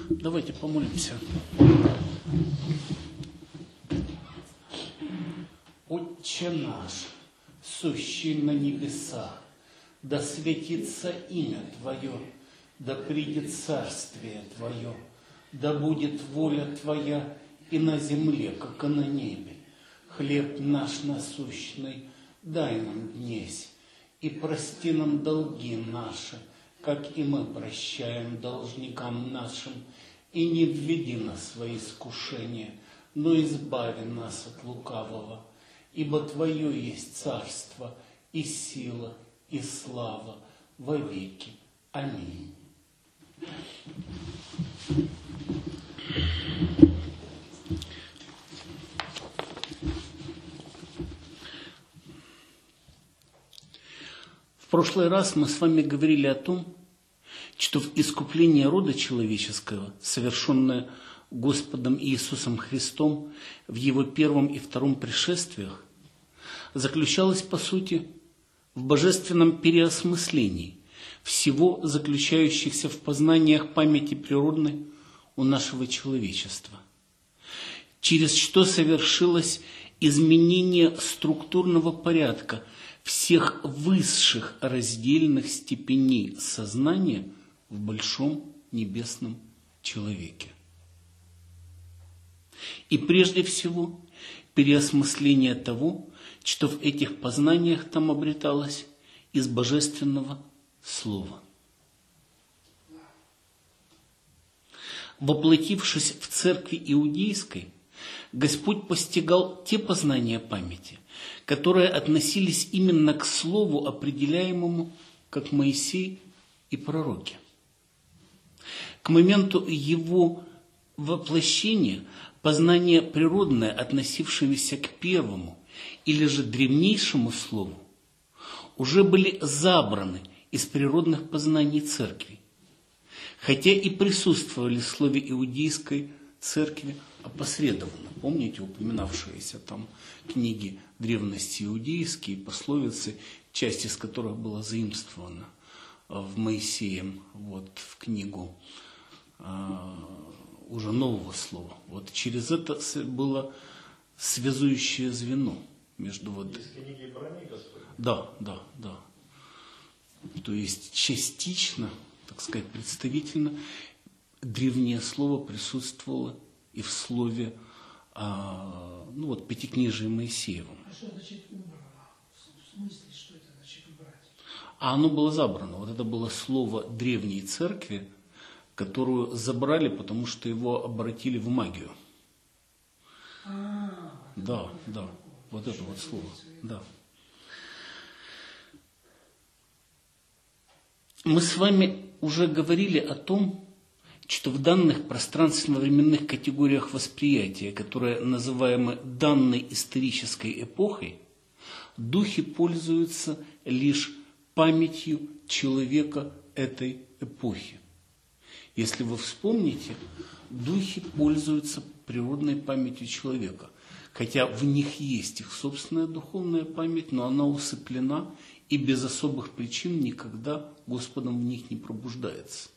Давайте помолимся. Отче наш, сущий на небесах, да светится имя Твое, да придет царствие Твое, да будет воля Твоя и на земле, как и на небе. Хлеб наш насущный дай нам днесь, и прости нам долги наши, как и мы прощаем должникам нашим, и не введи нас в свои искушения, но избави нас от лукавого. Ибо Твое есть царство, и сила, и слава во веки. Аминь. В прошлый раз мы с вами говорили о том, что в искуплении рода человеческого, совершенное Господом Иисусом Христом в Его первом и втором пришествиях, заключалось, по сути, в божественном переосмыслении всего заключающихся в познаниях памяти природной у нашего человечества, через что совершилось изменение структурного порядка всех высших раздельных степеней сознания в большом небесном человеке. И прежде всего переосмысление того, что в этих познаниях там обреталось из божественного слова. Воплотившись в церкви иудейской, Господь постигал те познания памяти, которые относились именно к слову, определяемому как Моисей и пророки. К моменту его воплощения познания природное, относившееся к первому или же древнейшему слову, уже были забраны из природных познаний церкви, хотя и присутствовали в слове иудейской церкви опосредованно. Помните упоминавшиеся там книги древности иудейские, пословицы, часть из которых была заимствована в Моисеем, в книгу уже нового слова. Через это было связующее звено между Из книги брони Господь? Да. То есть частично, так сказать, представительно, древнее слово присутствовало и в слове Пятикнижия Моисеевом. А что значит убрано? В смысле, что это значит убрать? А оно было забрано. Это было слово древней церкви, которую забрали, потому что его обратили в магию. Да. Это слово. Да. Мы с вами уже говорили о том, что в данных пространственно-временных категориях восприятия, которые называемы данной исторической эпохой, духи пользуются лишь памятью человека этой эпохи. Если вы вспомните, духи пользуются природной памятью человека, хотя в них есть их собственная духовная память, но она усыплена и без особых причин никогда Господом в них не пробуждается.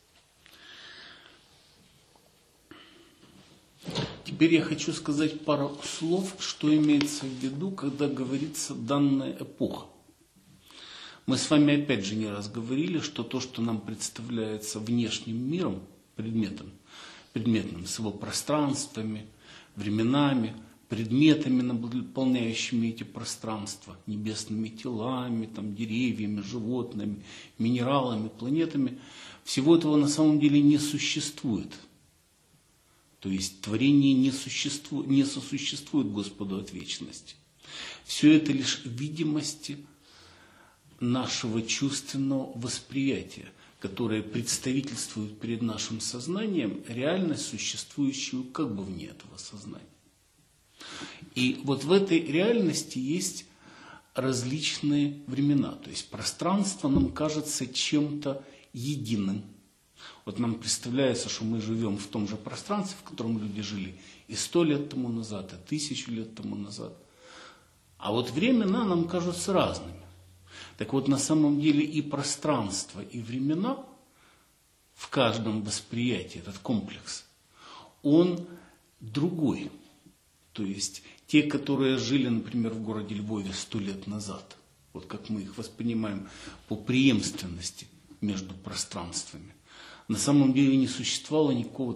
Теперь я хочу сказать пару слов, что имеется в виду, когда говорится «данная эпоха». Мы с вами опять же не раз говорили, что то, что нам представляется внешним миром, предметным, с его пространствами, временами, предметами, наполняющими эти пространства, небесными телами, деревьями, животными, минералами, планетами, всего этого на самом деле не существует. То есть творение не сосуществует Господу от вечности. Все это лишь видимости нашего чувственного восприятия, которое представительствует перед нашим сознанием реальность, существующую как бы вне этого сознания. И в этой реальности есть различные времена. То есть пространство нам кажется чем-то единым. Нам представляется, что мы живем в том же пространстве, в котором люди жили и 100 лет тому назад, и 1000 лет тому назад. А времена нам кажутся разными. Так на самом деле и пространство, и времена в каждом восприятии, этот комплекс, он другой. То есть те, которые жили, например, в городе Львове 100 лет назад, вот как мы их воспринимаем по преемственности между пространствами, на самом деле не существует никакого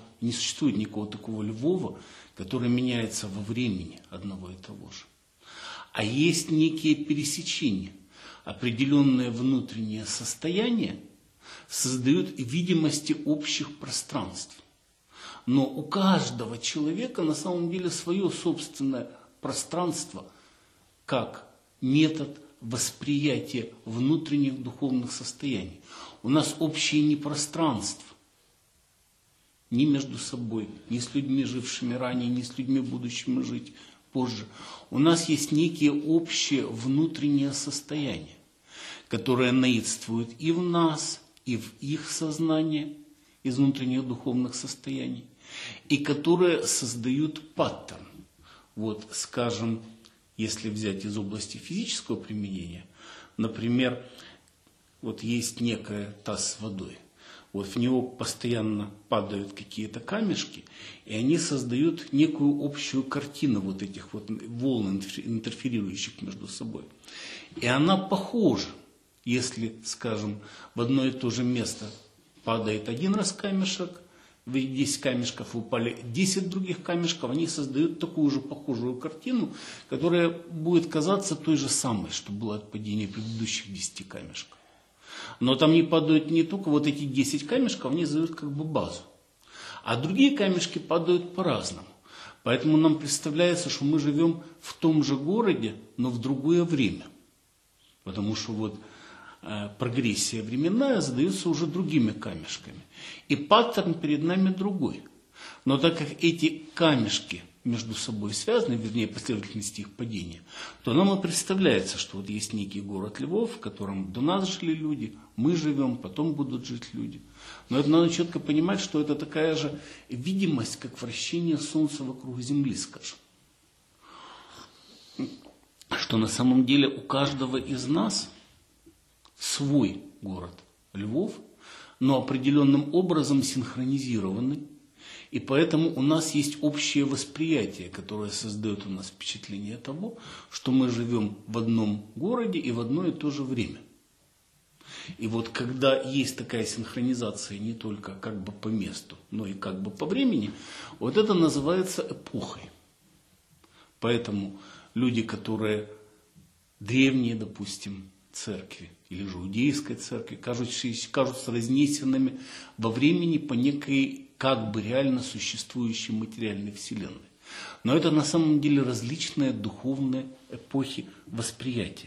такого Львова, который меняется во времени одного и того же. А есть некие пересечения, определенное внутреннее состояние создают видимости общих пространств. Но у каждого человека на самом деле свое собственное пространство, как метод восприятия внутренних духовных состояний. У нас общее не пространство, ни между собой, ни с людьми, жившими ранее, ни с людьми, будущими жить позже. У нас есть некие общие внутреннее состояние, которое наидствует и в нас, и в их сознании, из внутренних духовных состояний, и которые создают паттерн. Вот, скажем, если взять из области физического применения, например, вот есть некая таз с водой, вот в него постоянно падают какие-то камешки, и они создают некую общую картину вот этих вот волн, интерферирующих между собой. И она похожа, если, скажем, в одно и то же место падает один раз камешек, в 10 камешков упали 10 других камешков, они создают такую же похожую картину, которая будет казаться той же самой, что было от падения предыдущих 10 камешков. Но там не падают не только вот эти 10 камешков, они задают как бы базу. А другие камешки падают по-разному. Поэтому нам представляется, что мы живем в том же городе, но в другое время. Потому что вот прогрессия временная задается уже другими камешками. И паттерн перед нами другой. Но так как эти камешки между собой связаны, вернее, последовательности их падения, то нам и представляется, что вот есть некий город Львов, в котором до нас жили люди, мы живем, потом будут жить люди. Но это надо четко понимать, что это такая же видимость, как вращение Солнца вокруг Земли, скажем. Что на самом деле у каждого из нас свой город Львов, но определенным образом синхронизированный. И поэтому у нас есть общее восприятие, которое создает у нас впечатление того, что мы живем в одном городе и в одно и то же время. И вот когда есть такая синхронизация не только как бы по месту, но и как бы по времени, вот это называется эпохой. Поэтому люди, которые древние, допустим, церкви или же иудейской церкви, кажутся разнесенными во времени по некой как бы реально существующей материальной вселенной. Но это на самом деле различные духовные эпохи восприятия.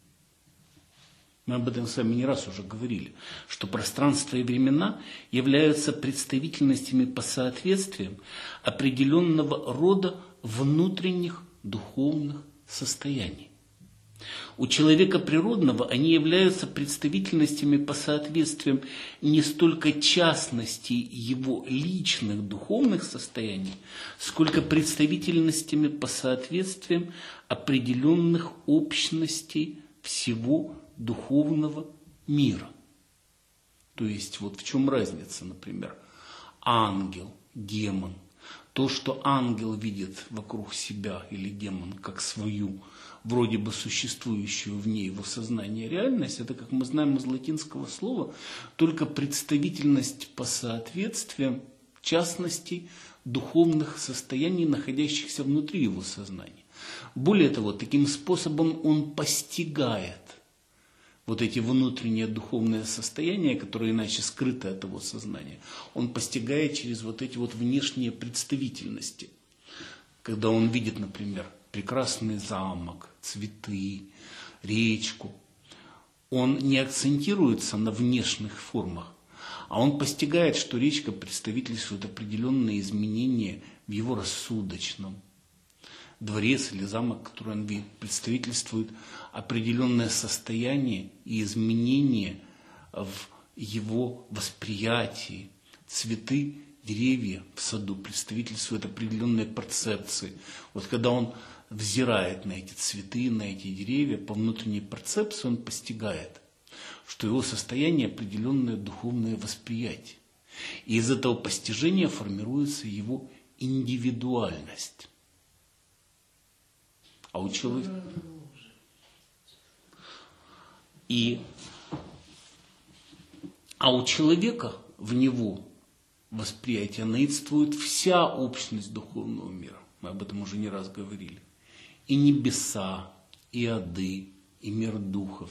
Мы об этом с вами не раз уже говорили, что пространство и времена являются представительностями по соответствиям определенного рода внутренних духовных состояний. У человека природного они являются представительностями по соответствиям не столько частностей его личных духовных состояний, сколько представительностями по соответствиям определенных общностей всего духовного мира. То есть вот в чем разница, например, ангел, демон. То, что ангел видит вокруг себя или демон как свою, вроде бы существующую вне его сознания реальность, это, как мы знаем из латинского слова, только представительность по соответствиям частностей духовных состояний, находящихся внутри его сознания. Более того, таким способом он постигает вот эти внутренние духовные состояния, которые иначе скрыты от его сознания, он постигает через вот эти вот внешние представительности. Когда он видит, например, прекрасный замок, цветы, речку, он не акцентируется на внешних формах, а он постигает, что речка представительствует определенные изменения в его рассудочном. Дворец или замок, который он видит, представительствует определенное состояние и изменения в его восприятии. Цветы, деревья в саду представительствуют определенные перцепции. Вот когда он взирает на эти цветы, на эти деревья, по внутренней перцепции он постигает, что его состояние определенное духовное восприятие. И из этого постижения формируется его индивидуальность. А у человека... А у человека в него восприятие наидствует вся общность духовного мира. Мы об этом уже не раз говорили. И небеса, и ады, и мир духов.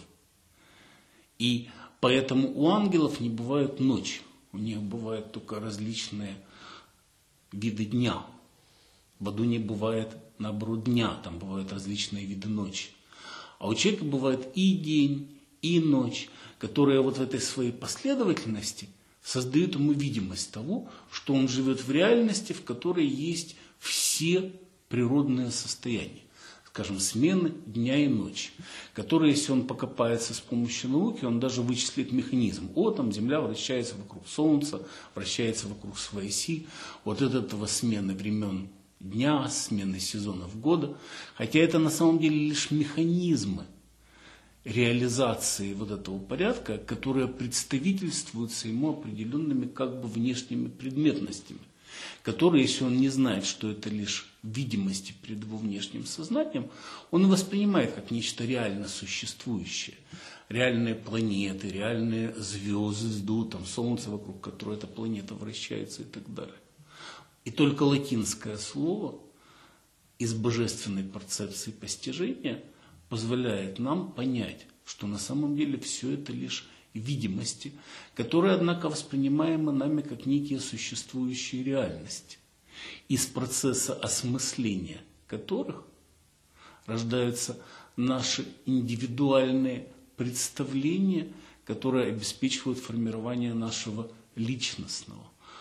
И поэтому у ангелов не бывает ночи. У них бывают только различные виды дня. В аду не бывает, наоборот, дня. Там бывают различные виды ночи. А у человека бывает и день, и ночь, которые вот в этой своей последовательности создают ему видимость того, что он живет в реальности, в которой есть все природные состояния. Скажем, смены дня и ночи, которые, если он покопается с помощью науки, он даже вычислит механизм. Там Земля вращается вокруг Солнца, вращается вокруг своей оси. Вот от этого смены времен дня, смены сезонов года. Хотя это на самом деле лишь механизмы реализации вот этого порядка, которые представительствуются ему определенными как бы внешними предметностями, которые, если он не знает, что это лишь видимости перед его внешним сознанием, он воспринимает как нечто реально существующее. Реальные планеты, реальные звезды, там Солнце, вокруг которого эта планета вращается и так далее. И только латинское слово из божественной перцепции постижения позволяет нам понять, что на самом деле все это лишь видимости, которые, однако, воспринимаемы нами как некие существующие реальности, из процесса осмысления которых рождаются наши индивидуальные представления, которые обеспечивают формирование нашего личностного.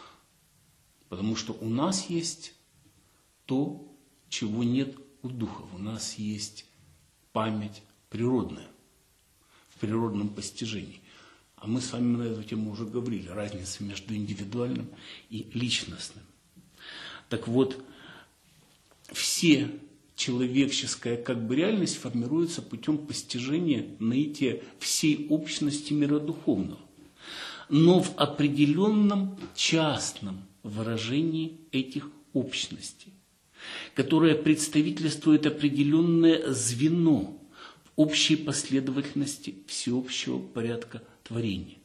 Потому что у нас есть то, чего нет у духов. У нас есть память природная, в природном постижении. А мы с вами на эту тему уже говорили, разница между индивидуальным и личностным. Так вот, все человеческая как бы реальность формируется путем постижения наития всей общности мира духовного, но в определенном частном выражении этих общностей, которое представительствует определенное звено в общей последовательности всеобщего порядка творения.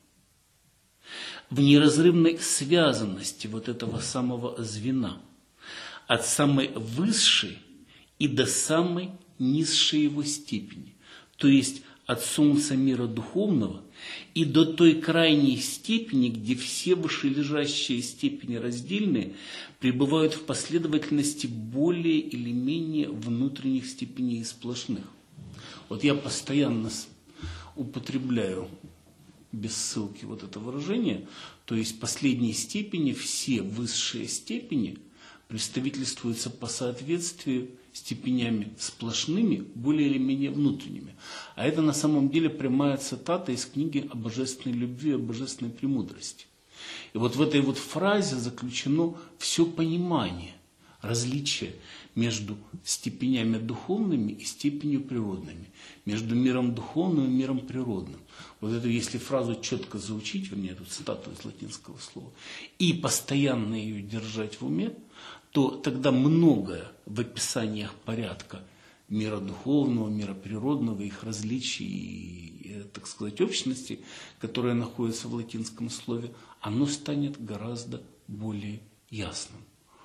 В неразрывной связанности вот этого самого звена от самой высшей и до самой низшей его степени, то есть от солнца мира духовного и до той крайней степени, где все вышележащие степени раздельные пребывают в последовательности более или менее внутренних степеней сплошных. Вот я постоянно употребляю без ссылки вот это выражение, то есть последней степени все высшие степени представительствуются по соответствию степенями сплошными, более или менее внутренними. А это на самом деле прямая цитата из книги о божественной любви, о божественной премудрости. И вот в этой вот фразе заключено все понимание различия между степенями духовными и степенью природными, между миром духовным и миром природным. Вот эту, если фразу четко заучить, вернее, эту цитату из латинского слова, и постоянно ее держать в уме, то тогда многое в описаниях порядка мира духовного, мира природного, их различий и, так сказать, общности, которые находятся в латинском слове, оно станет гораздо более ясным.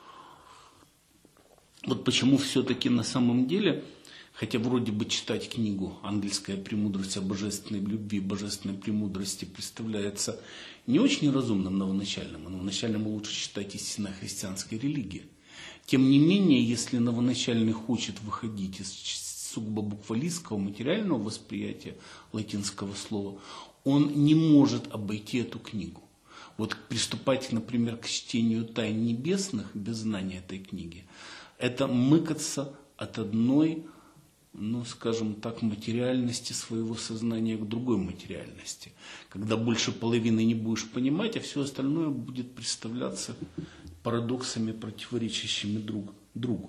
Вот почему все-таки на самом деле, хотя вроде бы читать книгу «Ангельская премудрость о божественной любви, божественной премудрости» представляется не очень разумным новоначальным, а новоначальным лучше читать истинно христианской религии. Тем не менее, если новоначальный хочет выходить из сугубо буквалистского материального восприятия латинского слова, он не может обойти эту книгу. Вот приступать, например, к чтению «Тайн небесных» без знания этой книги, это мыкаться от одной, скажем так, материальности своего сознания к другой материальности. Когда больше половины не будешь понимать, а все остальное будет представляться парадоксами, противоречащими друг другу.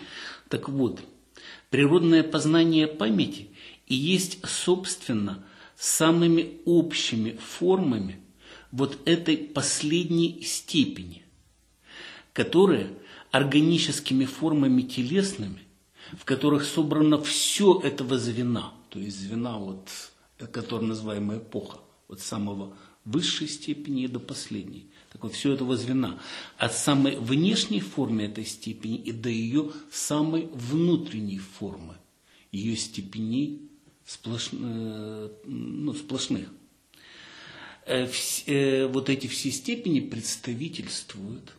Так вот, природное познание памяти и есть, собственно, самыми общими формами вот этой последней степени, которые органическими формами телесными, в которых собрано все этого звена, то есть звена, вот, которое называемая эпоха, от самого высшей степени до последней. Так вот, все этого звена, от самой внешней формы этой степени и до ее самой внутренней формы, ее степеней сплошных. Вот эти все степени представительствуют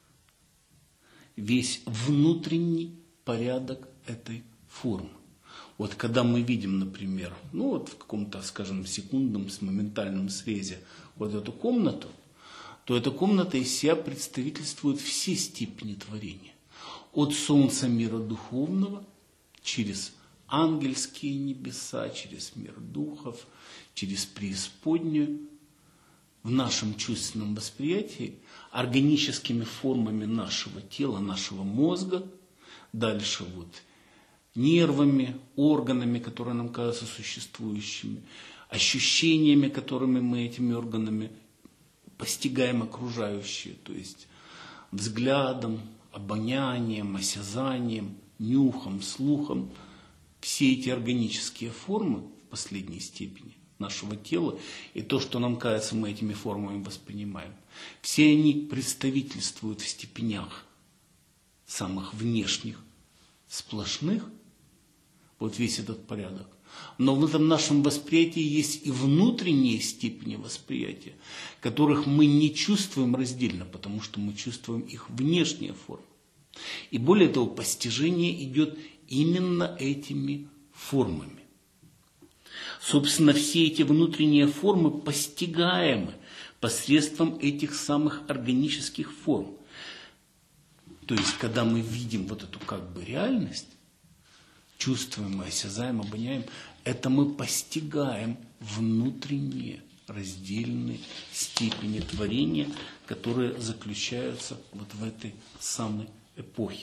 весь внутренний порядок этой формы. Вот когда мы видим, например, ну вот в каком-то, скажем, секундном, с моментальном срезе вот эту комнату, то эта комната из себя представительствует все степени творения. От солнца мира духовного, через ангельские небеса, через мир духов, через преисподнюю, в нашем чувственном восприятии, органическими формами нашего тела, нашего мозга, дальше вот нервами, органами, которые нам кажутся существующими, ощущениями, которыми мы этими органами постигаем окружающие, то есть взглядом, обонянием, осязанием, нюхом, слухом. Все эти органические формы в последней степени нашего тела и то, что нам кажется, мы этими формами воспринимаем, все они представительствуют в степенях самых внешних, сплошных, вот весь этот порядок. Но в этом нашем восприятии есть и внутренние степени восприятия, которых мы не чувствуем раздельно, потому что мы чувствуем их внешние формы. И более того, постижение идет именно этими формами. Собственно, все эти внутренние формы постигаемы посредством этих самых органических форм. То есть, когда мы видим вот эту как бы реальность, чувствуем, осязаем, обоняем, это мы постигаем внутренние раздельные степени творения, которые заключаются вот в этой самой эпохе.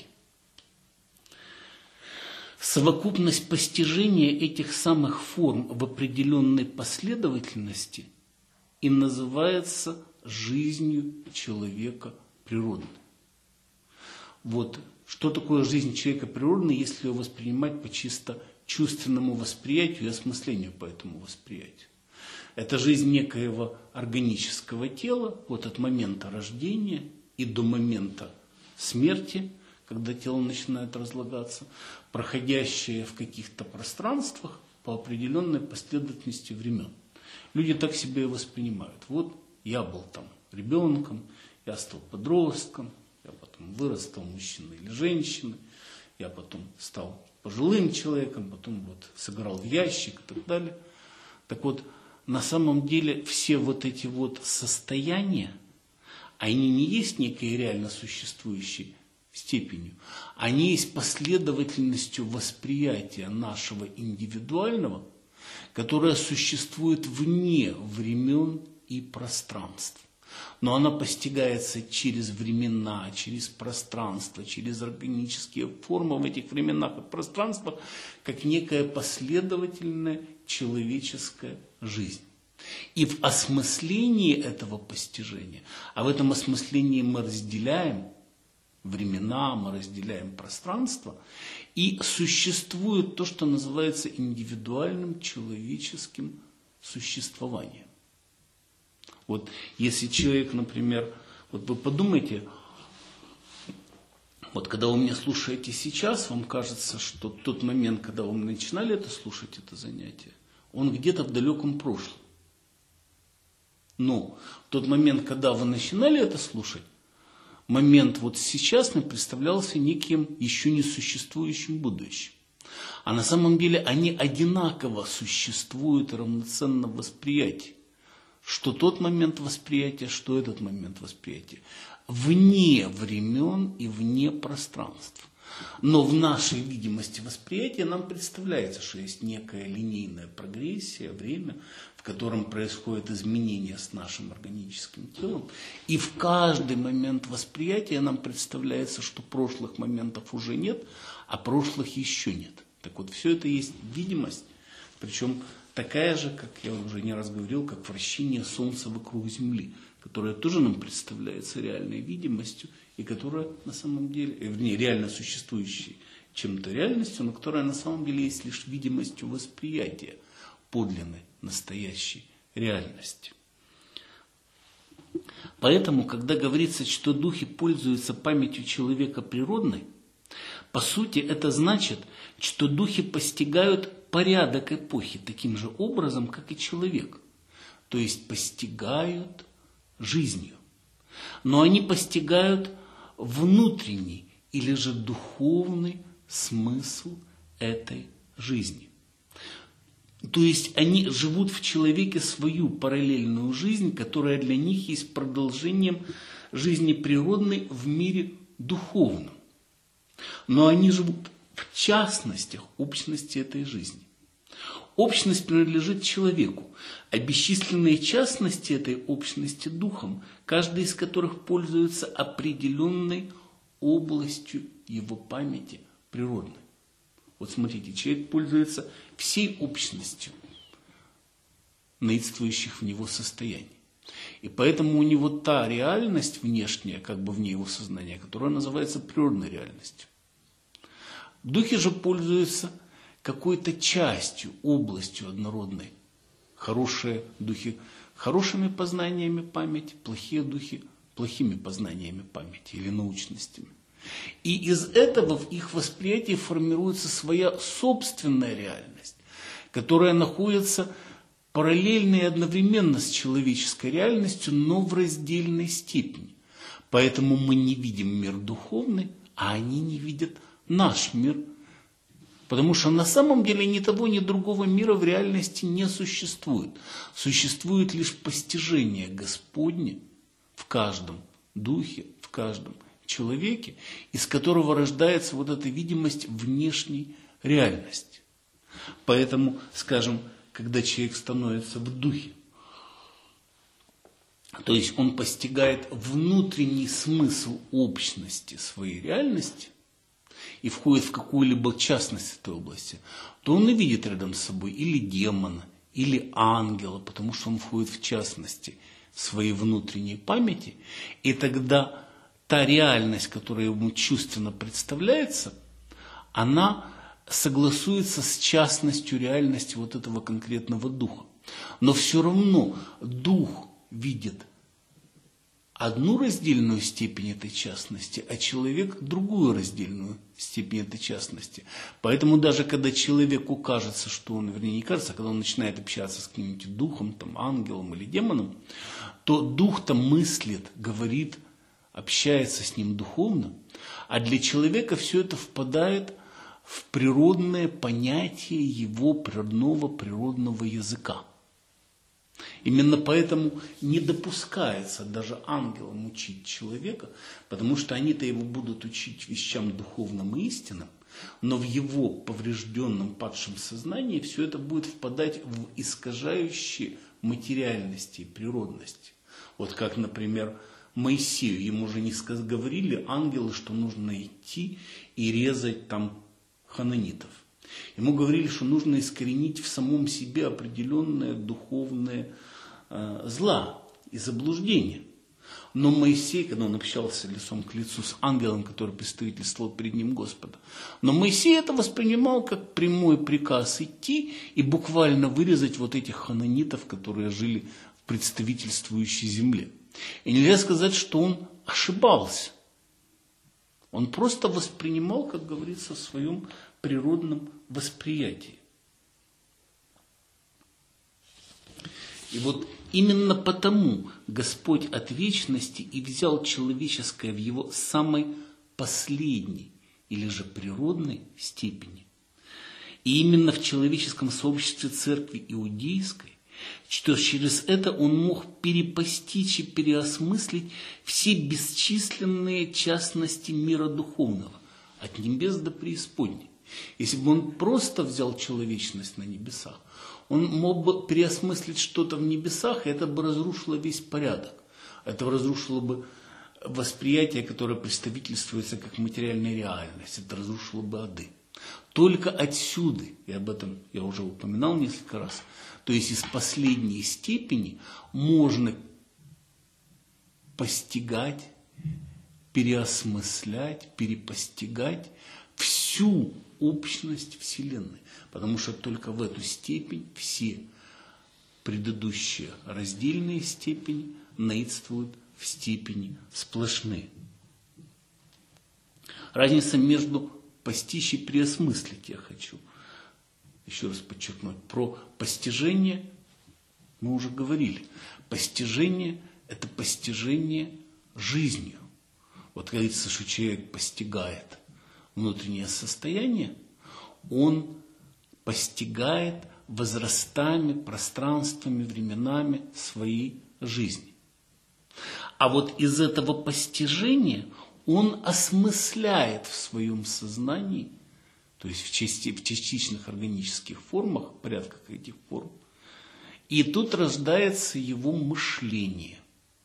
Совокупность постижения этих самых форм в определенной последовательности и называется жизнью человека природной. Вот что такое жизнь человека природной, если ее воспринимать по чисто чувственному восприятию и осмыслению по этому восприятию? Это жизнь некоего органического тела вот от момента рождения и до момента смерти, когда тело начинает разлагаться, проходящее в каких-то пространствах по определенной последовательности времен. Люди так себя и воспринимают. Вот я был там ребенком, я стал подростком, я потом вырос, стал мужчиной или женщиной, я потом стал пожилым человеком, потом вот сыграл в ящик и так далее. Так вот, на самом деле все вот эти вот состояния, они не есть некой реально существующей степенью, они есть последовательностью восприятия нашего индивидуального, которое существует вне времен и пространств. Но она постигается через времена, через пространство, через органические формы в этих временах и пространствах, как некая последовательная человеческая жизнь. И в осмыслении этого постижения, а в этом осмыслении мы разделяем времена, мы разделяем пространство, и существует то, что называется индивидуальным человеческим существованием. Вот если человек, например, вот вы подумайте, вот когда вы меня слушаете сейчас, вам кажется, что тот момент, когда вы начинали это слушать, это занятие, он где-то в далеком прошлом. Но в тот момент, когда вы начинали это слушать, момент вот сейчас мне представлялся неким еще не существующим будущим. А на самом деле они одинаково существуют равноценно в восприятии. Что тот момент восприятия, что этот момент восприятия. Вне времен и вне пространств. Но в нашей видимости восприятия нам представляется, что есть некая линейная прогрессия, время, в котором происходит изменение с нашим органическим телом. И в каждый момент восприятия нам представляется, что прошлых моментов уже нет, а прошлых еще нет. Так вот, все это есть видимость, причем такая же, как я уже не раз говорил, как вращение Солнца вокруг Земли, которая тоже нам представляется реальной видимостью, и которая на самом деле, вернее, реально существующей чем-то реальностью, но которая на самом деле есть лишь видимостью восприятия подлинной, настоящей реальности. Поэтому, когда говорится, что духи пользуются памятью человека природной, по сути это значит, что духи постигают порядок эпохи таким же образом, как и человек, то есть постигают жизнью. Но они постигают внутренний или же духовный смысл этой жизни. То есть они живут в человеке свою параллельную жизнь, которая для них есть продолжением жизни природной в мире духовном. Но они живут в частностях общности этой жизни. Общность принадлежит человеку, а бесчисленные частности этой общности духом, каждый из которых пользуется определенной областью его памяти природной. Вот смотрите, человек пользуется всей общностью наидствующих в него состояний. И поэтому у него та реальность внешняя, как бы вне его сознания, которая называется природной реальностью. Духи же пользуются какой-то частью, областью однородной. Хорошие духи хорошими познаниями памяти, плохие духи плохими познаниями памяти или научностями. И из этого в их восприятии формируется своя собственная реальность, которая находится параллельно и одновременно с человеческой реальностью, но в раздельной степени. Поэтому мы не видим мир духовный, а они не видят наш мир. Потому что на самом деле ни того, ни другого мира в реальности не существует. Существует лишь постижение Господне в каждом духе, в каждом человеке, из которого рождается вот эта видимость внешней реальности. Поэтому, скажем, когда человек становится в духе, то есть он постигает внутренний смысл общности своей реальности и входит в какую-либо частность этой области, то он и видит рядом с собой или демона, или ангела, потому что он входит в частности своей внутренней памяти, и тогда та реальность, которая ему чувственно представляется, она согласуется с частностью реальности вот этого конкретного духа. Но все равно дух видит одну раздельную степень этой частности, а человек другую раздельную степень этой частности. Поэтому даже когда человеку кажется, что он, вернее не кажется, а когда он начинает общаться с каким-нибудь духом, там, ангелом или демоном, то дух-то мыслит, говорит, общается с ним духовно, а для человека все это впадает в природное понятие его родного природного языка. Именно поэтому не допускается даже ангелам учить человека, потому что они-то его будут учить вещам духовным и истинным, но в его поврежденном падшем сознании все это будет впадать в искажающие материальности и природности. Вот как, например, Моисею, ему же не говорили ангелы, что нужно идти и резать там хананитов. Ему говорили, что нужно искоренить в самом себе определенное духовное зла и заблуждение. Но Моисей, когда он общался лицом к лицу с ангелом, который представительствовал перед ним Господа, но Моисей это воспринимал как прямой приказ идти и буквально вырезать вот этих хананитов, которые жили в представительствующей земле. И нельзя сказать, что он ошибался. Он просто воспринимал, как говорится, в своем природном восприятии. И вот именно потому Господь от вечности и взял человеческое в его самой последней или же природной степени. И именно в человеческом сообществе церкви иудейской, что через это он мог перепостичь и переосмыслить все бесчисленные частности мира духовного, от небес до преисподней. Если бы он просто взял человечность на небесах, он мог бы переосмыслить что-то в небесах, и это бы разрушило весь порядок. Это разрушило бы восприятие, которое представительствуется как материальная реальность. Это разрушило бы ады. только отсюда, и об этом я уже упоминал несколько раз, то есть из последней степени можно постигать, переосмыслять, перепостигать всю общность Вселенной. Потому что только в эту степень все предыдущие раздельные степени наидствуют в степени сплошные. Разница между постичь и переосмыслить я хочу еще раз подчеркнуть. Про постижение мы уже говорили. Постижение – это постижение жизнью. Вот говорится, что человек постигает внутреннее состояние, он постигает возрастами, пространствами, временами своей жизни. А вот из этого постижения он осмысляет в своем сознании, то есть в частичных органических формах, порядках этих форм, и тут рождается его мышление.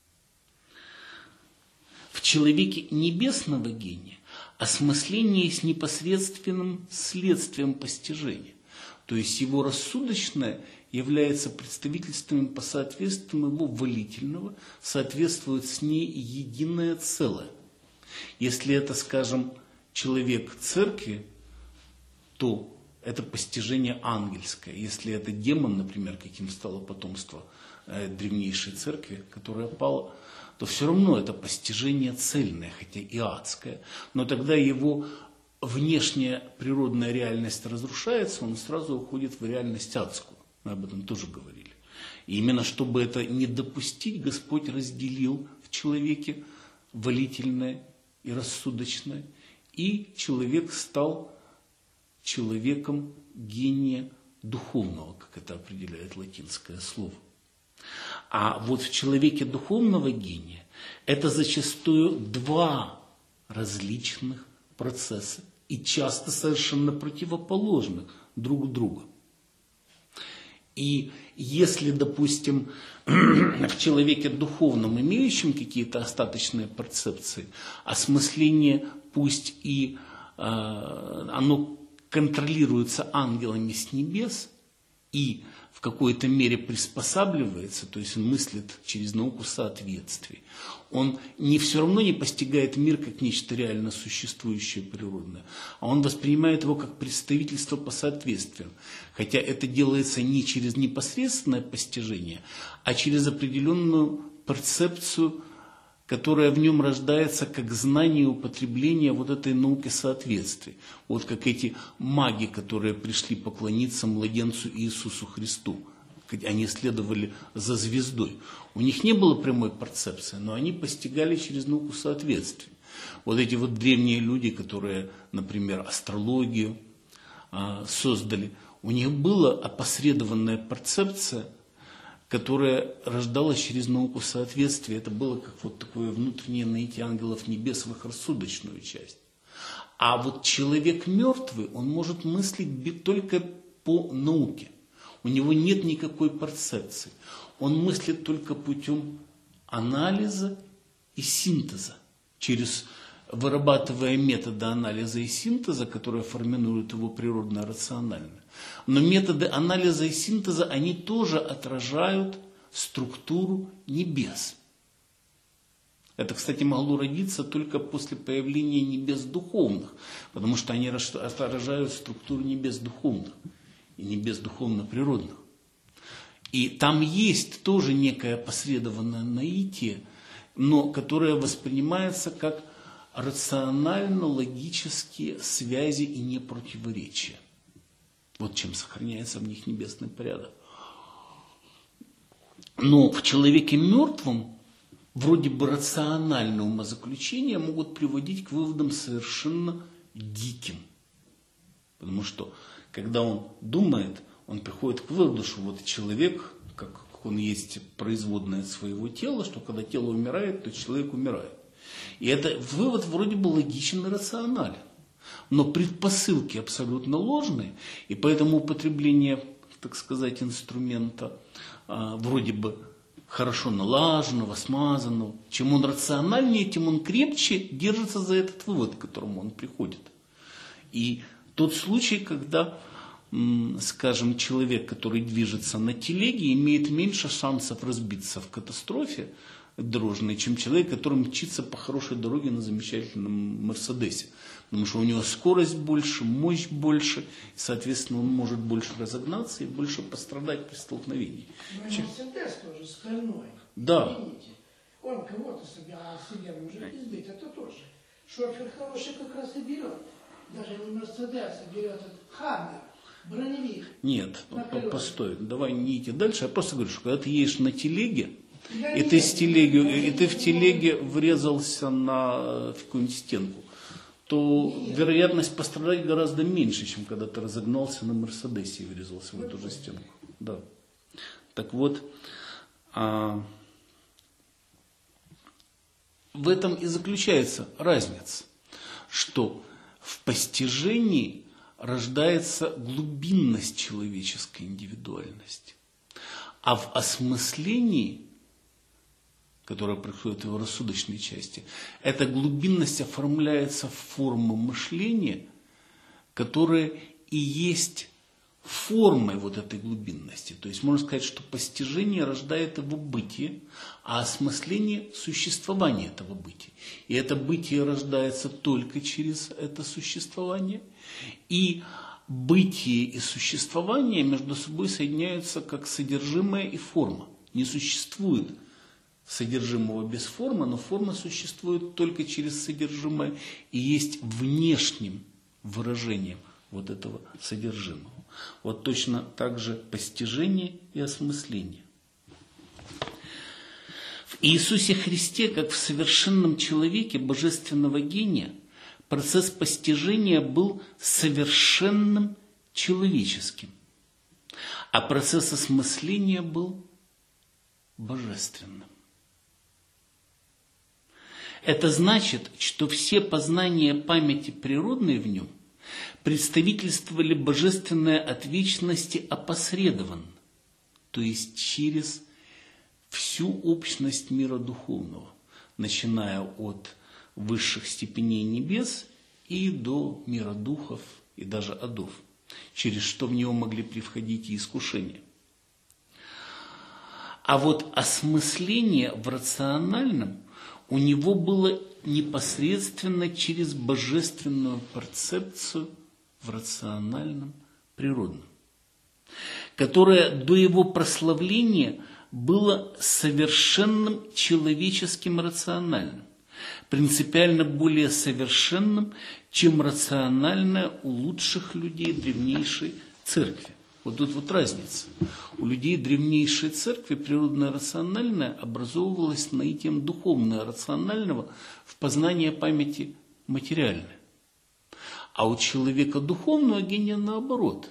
В человеке небесного гения осмысление есть непосредственным следствием постижения. То есть его рассудочное является представительством по соответствию его волительного, соответствует с ней единое целое. Если это, скажем, человек церкви, то это постижение ангельское. Если это демон, например, каким стало потомство древнейшей церкви, которая пала, то все равно это постижение цельное, хотя и адское. Но тогда его внешняя природная реальность разрушается, он сразу уходит в реальность адскую. Мы об этом тоже говорили. И именно чтобы это не допустить, Господь разделил в человеке волительное и рассудочное, и человек стал человеком гения духовного, как это определяет латинское слово. А вот в человеке духовного гения это зачастую два различных процесса и часто совершенно противоположных друг другу. И если, допустим, в человеке духовном, имеющем какие-то остаточные перцепции, осмысление пусть и оно контролируется ангелами с небес и в какой-то мере приспосабливается, то есть он мыслит через науку соответствий. Он все равно не постигает мир как нечто реально существующее природное, а он воспринимает его как представительство по соответствиям. Хотя это делается не через непосредственное постижение, а через определенную перцепцию, которая в нем рождается как знание и употребление вот этой науки соответствий. Вот как эти маги, которые пришли поклониться младенцу Иисусу Христу. Они следовали за звездой. У них не было прямой перцепции, но они постигали через науку соответствий. Вот эти вот древние люди, которые, например, астрологию создали, у них была опосредованная перцепция, которая рождалась через науку соответствия. Это было как вот такое внутреннее наитие ангелов небес в их рассудочную часть. А вот человек мертвый, он может мыслить только по науке. У него нет никакой перцепции. Он мыслит только путем анализа и синтеза, вырабатывая методы анализа и синтеза, которые формируют его природно-рационально. Но методы анализа и синтеза, они тоже отражают структуру небес. Это, кстати, могло родиться только после появления небес духовных, потому что они отражают структуру небес духовных и небес духовно-природных. И там есть тоже некое опосредованное наитие, но которое воспринимается как рационально-логические связи и непротиворечия. Вот чем сохраняется в них небесный порядок. Но в человеке мертвом вроде бы рациональные умозаключения могут приводить к выводам совершенно диким. Потому что, когда он думает, он приходит к выводу, что вот человек, как он есть производное от своего тела, что когда тело умирает, то человек умирает. И этот вывод вроде бы логичен и рационален. Но предпосылки абсолютно ложные, и поэтому употребление, так сказать, инструмента вроде бы хорошо налаженного, смазанного, чем он рациональнее, тем он крепче держится за этот вывод, к которому он приходит. И Тот случай, когда, скажем, человек, который движется на телеге, имеет меньше шансов разбиться в катастрофе дорожной, чем человек, который мчится по хорошей дороге на замечательном Мерседесе. Потому что у него скорость больше, мощь больше, и, соответственно, он может больше разогнаться и больше пострадать при столкновении. Но и Мерседес тоже стальной. Да. Извините. Он кого-то себе может избить, это тоже. Шофер хороший как раз и берет. Даже не Мерседес, а берет этот Хаммер, броневик. Нет, постой, давай не идти дальше. Я просто говорю, что когда ты едешь на телеге, и ты в телеге врезался в какую-нибудь стенку, то вероятность пострадать гораздо меньше, чем когда ты разогнался на Мерседесе и врезался в эту же стенку. Да. Так вот, в этом и заключается разница, что в постижении рождается глубинность человеческой индивидуальности, а в осмыслении, которое происходит в его рассудочной части, эта глубинность оформляется в формы мышления, которые и есть формой вот этой глубинности. То есть можно сказать, что постижение рождает его бытие, а осмысление – существование этого бытия. И это бытие рождается только через это существование. И бытие и существование между собой соединяются как содержимое и форма. Не существует содержимого без формы, но форма существует только через содержимое и есть внешним выражением вот этого содержимого. Вот точно так же постижение и осмысление. В Иисусе Христе, как в совершенном человеке божественного гения, процесс постижения был совершенным человеческим, а процесс осмысления был божественным. Это значит, что все познания памяти природной в нем представительствовали божественное от вечности опосредованно, то есть через всю общность мира духовного, начиная от высших степеней небес и до мира духов и даже адов, через что в него могли привходить и искушения. А вот осмысление в рациональном у него было непосредственно через божественную перцепцию в рациональном природном, которое до его прославления было совершенным человеческим рациональным, принципиально более совершенным, чем рациональное у лучших людей древнейшей церкви. Вот тут вот разница. У людей древнейшей церкви природное рациональное образовывалось наитием духовное рационального в познание памяти материальной. А у человека духовного гения наоборот.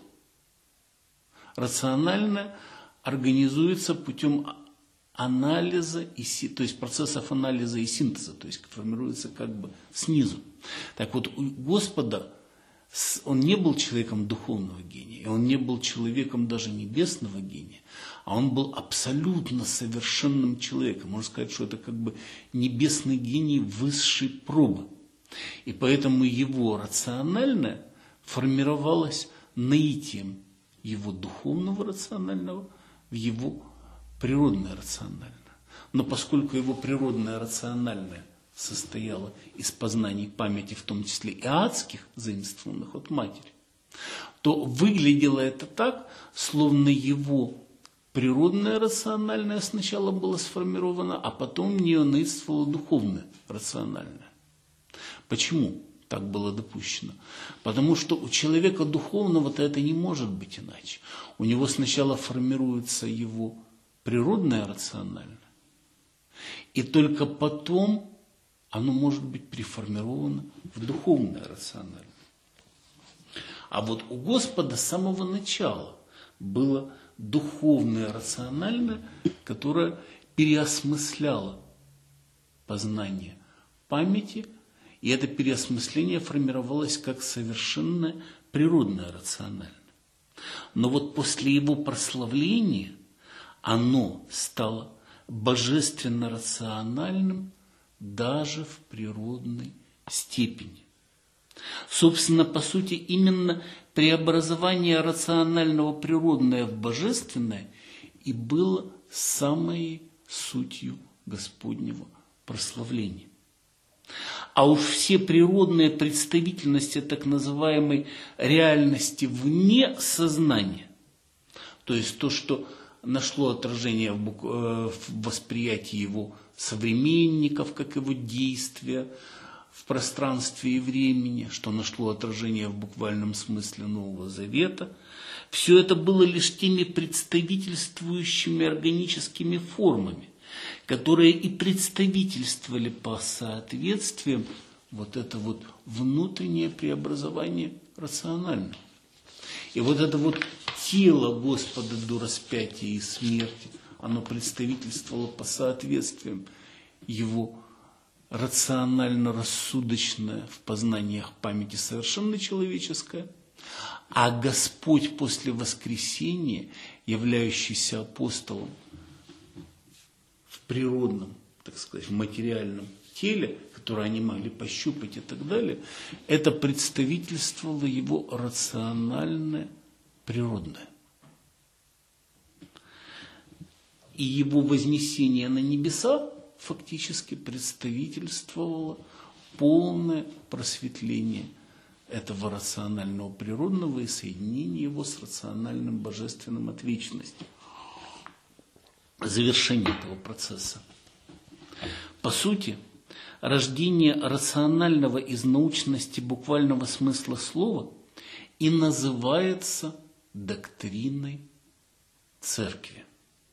Рациональное организуется путем анализа, то есть процессов анализа и синтеза, то есть формируется как бы снизу. Так вот, у Господа он не был человеком духовного гения, и он не был человеком даже небесного гения, а он был абсолютно совершенным человеком. Можно сказать, что это как бы небесный гений высшей пробы. И поэтому его рациональное формировалось наитием его духовного рационального в его природное рациональное. Но поскольку его природное рациональное состояло из познаний памяти, в том числе и адских, заимствованных от матери, то выглядело это так, словно его природное рациональное сначала было сформировано, а потом в нее наидствовало духовное рациональное. Почему так было допущено? Потому что у человека духовного-то это не может быть иначе. У него сначала формируется его природное рациональное, и только потом оно может быть переформировано в духовное рациональное. А вот у Господа с самого начала было духовное рациональное, которое переосмысляло познание памяти, и это переосмысление формировалось как совершенное природное рациональное. Но вот после его прославления оно стало божественно-рациональным даже в природной степени. Собственно, по сути, именно преобразование рационального природное в божественное и было самой сутью Господнего прославления. А уж все природные представительности так называемой реальности вне сознания, то есть то, что нашло отражение в восприятии его современников, как его действия в пространстве и времени, что нашло отражение в буквальном смысле Нового Завета, все это было лишь теми представительствующими органическими формами, которые и представительствовали по соответствиям вот это вот внутреннее преобразование рациональное. И вот это вот тело Господа до распятия и смерти, оно представительствовало по соответствиям его рационально-рассудочное в познаниях памяти совершенно человеческое, а Господь после воскресения, являющийся апостолом в природном, так сказать, в материальном теле, которое они могли пощупать и так далее, это представительствовало его рациональное, природное. И его вознесение на небеса фактически представительствовало полное просветление этого рационального природного и соединение его с рациональным божественным от вечности. Завершение этого процесса. По сути, рождение рационального из научности буквального смысла слова и называется доктриной Церкви.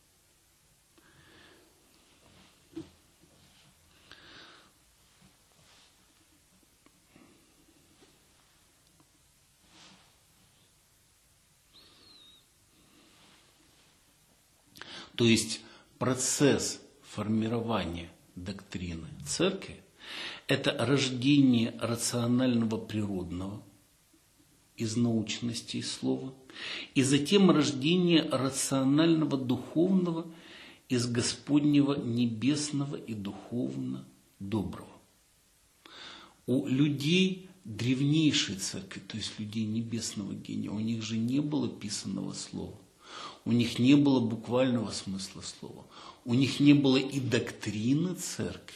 То есть процесс формирования доктрины Церкви – это рождение рационального природного из научности и слова, и затем рождение рационального духовного из Господнего небесного и духовно доброго. У людей древнейшей Церкви, то есть людей небесного гения, у них же не было писанного слова. У них не было буквального смысла слова. У них не было и доктрины Церкви.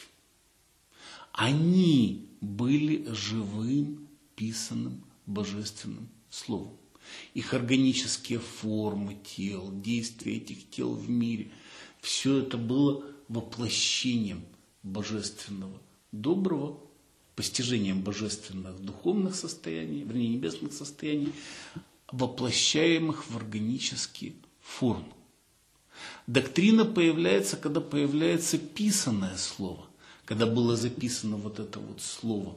Они были живым, писанным, божественным словом. Их органические формы тел, действия этих тел в мире, все это было воплощением божественного доброго, постижением божественных духовных состояний, вернее, небесных состояний, воплощаемых в органические формы. Доктрина появляется, когда появляется писанное слово, когда было записано вот это вот слово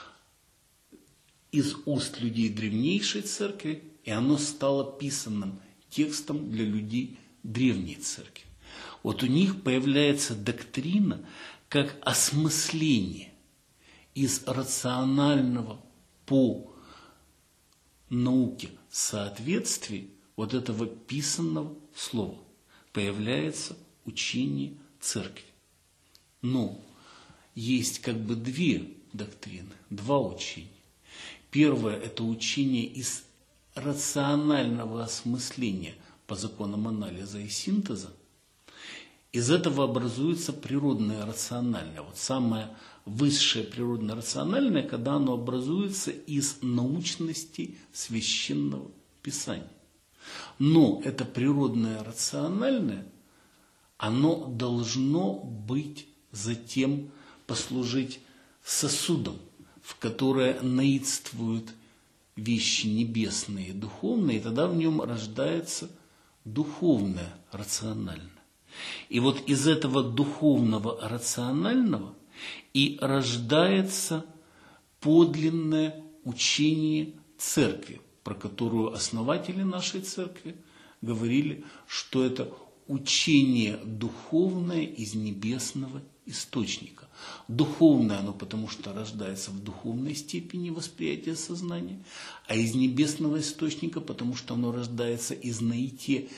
из уст людей древнейшей Церкви, и оно стало писанным текстом для людей древней Церкви. Вот у них появляется доктрина как осмысление из рационального по науке соответствия вот этого писанного слова. Появляется учение Церкви. Но есть как бы две доктрины, два учения. Первое – это учение из рационального осмысления по законам анализа и синтеза. Из этого образуется природное рациональное. Вот самое высшее природное рациональное, когда оно образуется из научности священного Писания. Но это природное рациональное, оно должно быть затем послужить сосудом, в которое наидствуют вещи небесные и духовные, и тогда в нем рождается духовное рациональное. И вот из этого духовного рационального и рождается подлинное учение Церкви, про которую основатели нашей Церкви говорили, что это учение духовное из небесного источника. Духовное оно потому, что рождается в духовной степени восприятия сознания, а из небесного источника, потому что оно рождается из наития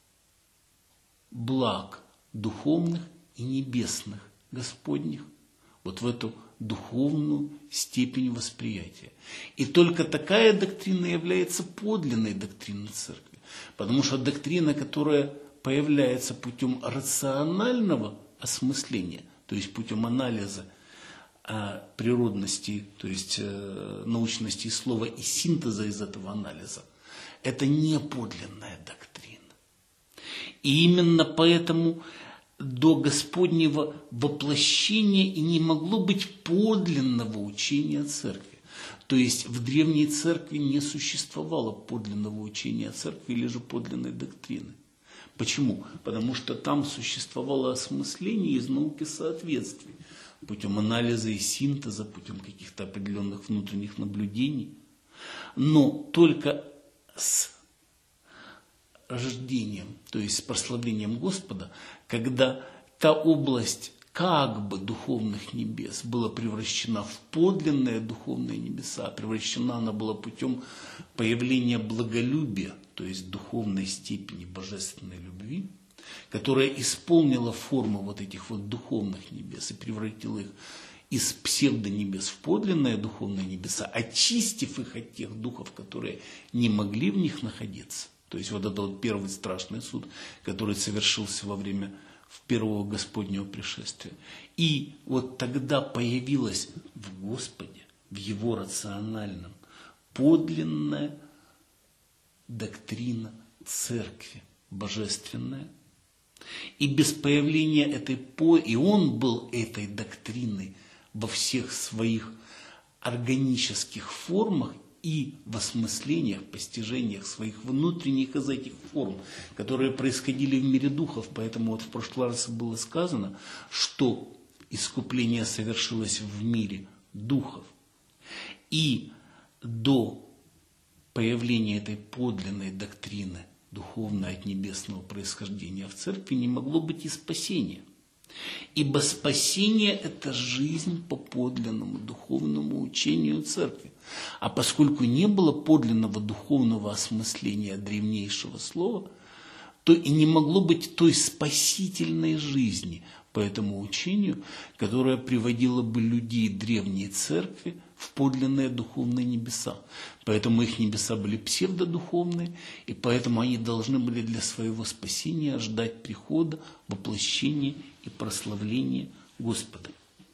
благ духовных и небесных Господних, вот в эту духовную степень восприятия. И только такая доктрина является подлинной доктриной церкви. Потому что доктрина, которая появляется путем рационального осмысления, то есть путем анализа природности, то есть научности слова и синтеза из этого анализа, это не подлинная доктрина. И именно поэтому до Господнего воплощения и не могло быть подлинного учения церкви. То есть в древней церкви не существовало подлинного учения церкви или же подлинной доктрины. Почему? Потому что там существовало осмысление из науки соответствий, путем анализа и синтеза, путем каких-то определенных внутренних наблюдений. Но только с рождением, то есть с прославлением Господа, когда та область как бы духовных небес была превращена в подлинные духовные небеса, превращена она была путем появления благолюбия, то есть духовной степени божественной любви, которая исполнила форму вот этих вот духовных небес и превратила их из псевдонебес в подлинные духовные небеса, очистив их от тех духов, которые не могли в них находиться. То есть вот это вот первый страшный суд, который совершился во время первого Господнего пришествия. И вот тогда появилась в Господе, в Его рациональном, подлинная доктрина церкви, божественная. И без появления и он был этой доктриной во всех своих органических формах и в осмыслениях, постижениях своих внутренних из этих форм, которые происходили в мире духов. Поэтому вот в прошлый раз было сказано, что искупление совершилось в мире духов. И до появления этой подлинной доктрины, духовной от небесного происхождения в церкви, не могло быть и спасения. Ибо спасение – это жизнь по подлинному духовному учению церкви. А поскольку не было подлинного духовного осмысления древнейшего слова, то и не могло быть той спасительной жизни по этому учению, которая приводила бы людей древней церкви в подлинные духовные небеса. Поэтому их небеса были псевдодуховные, и поэтому они должны были для своего спасения ждать прихода, воплощения и прославления Господа.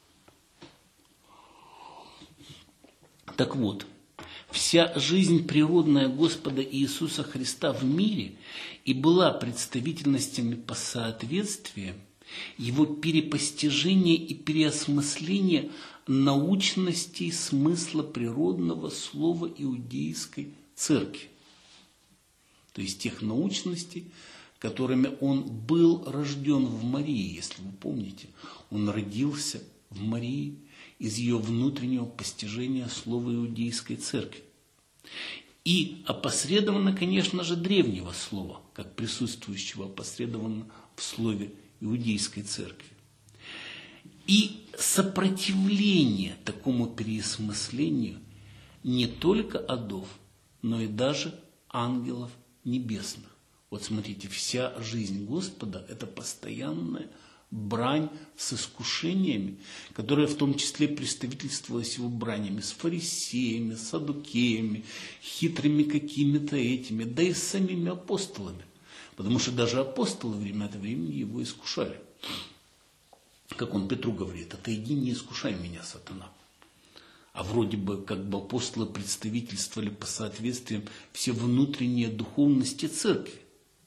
Так вот, вся жизнь природная Господа Иисуса Христа в мире и была представительностями по соответствиям Его перепостижения и переосмысления научностей смысла природного слова иудейской церкви. То есть тех научностей, которыми он был рожден в Марии, если вы помните. Он родился в Марии из ее внутреннего постижения слова иудейской церкви. И опосредованно, конечно же, древнего слова, как присутствующего опосредованно в слове иудейской церкви. И сопротивление такому переосмыслению не только адов, но и даже ангелов небесных. Вот смотрите, вся жизнь Господа – это постоянная брань с искушениями, которая в том числе представительствовалась его бранями с фарисеями, с саддукеями, хитрыми какими-то этими, да и с самими апостолами. Потому что даже апостолы время от времени его искушали. Как он Петру говорит: «Отойди, не искушай меня, сатана». А вроде бы как бы апостолы представительствовали по соответствиям все внутренние духовности церкви.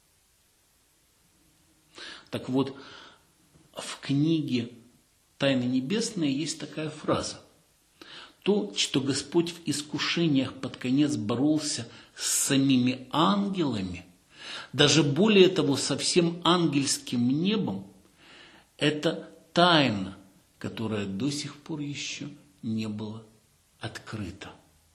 Так вот, в книге «Тайны небесные» есть такая фраза. То, что Господь в искушениях под конец боролся с самими ангелами, даже более того, со всем ангельским небом, это тайна, которая до сих пор еще не была открыта.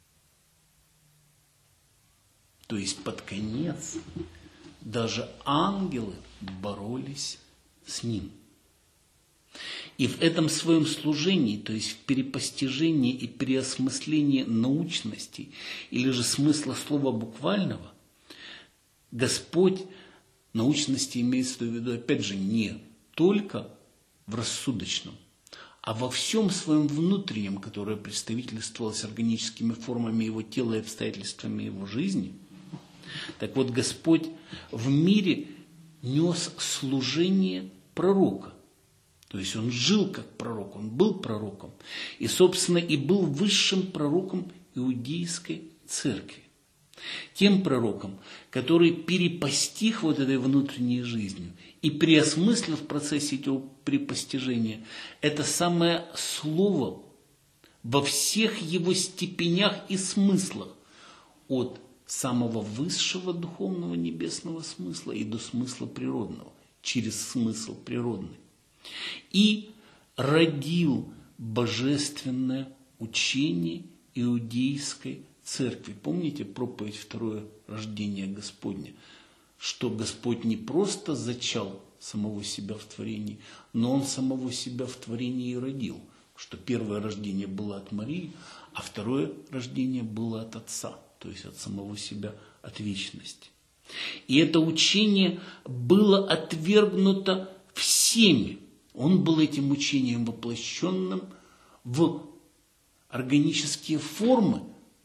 То есть под конец даже ангелы боролись с ним. И в этом своем служении, то есть в перепостижении и переосмыслении научностей или же смысла слова буквального, Господь, научности имеется в виду, опять же, не только в рассудочном, а во всем своем внутреннем, которое представительствовалось органическими формами его тела и обстоятельствами его жизни. Так вот, Господь в мире нес служение пророка. То есть он жил как пророк, он был пророком. И, собственно, и был высшим пророком иудейской церкви. Тем пророком, который перепостиг вот этой внутренней жизнью и переосмыслил в процессе этого перепостижения это самое слово во всех его степенях и смыслах, от самого высшего духовного небесного смысла и до смысла природного, через смысл природный. И родил божественное учение иудейской церкви. Помните проповедь «Второе рождение Господне», что Господь не просто зачал самого себя в творении, но Он самого себя в творении и родил. Что первое рождение было от Марии, а второе рождение было от Отца, то есть от самого себя, от вечности. И это учение было отвергнуто всеми. Он был этим учением воплощенным в органические формы